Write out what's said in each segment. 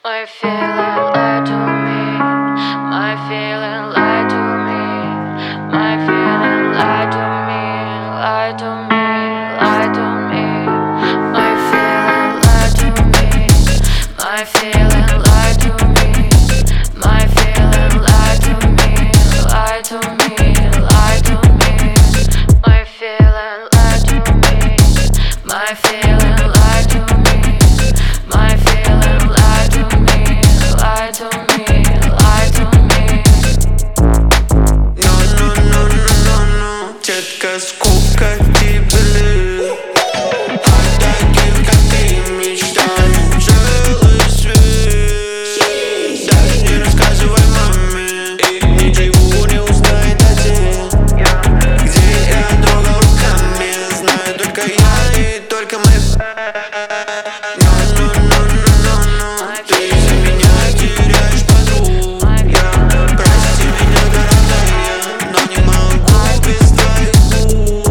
My feeling lied to me. My feeling lied to me. My feeling lied to me. Lied to me. Lied to me. My feeling lied to me. My feeling lied to me. My feeling lied to me. Lied to me. Lied to me. My feeling lied to me. My feeling lied to me. My feeling lied to me. Lied to me. Lied to me. No, no, no, no, no, no. Детка, сколько тебе? О таких, как ты, мечтами целый свет. Даже не рассказывай маме, и ничего не узнает отец. Где я трогал руками, знаю только я и только мы. No, no, no, no, no, no. Ты из-за меня теряешь подруг. Прости меня, дорогая, но не могу без твоих губ.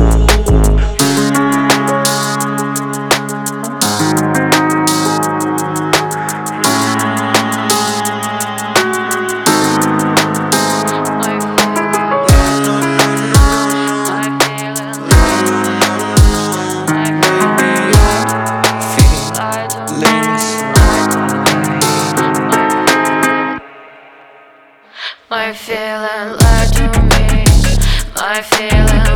My feeling lied to me. My feeling